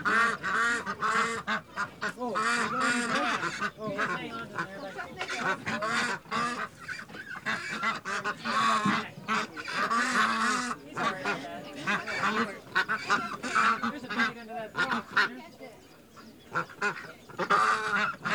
Oh, oh, Just hang on to there. Sorry about that. There's a bite under that box.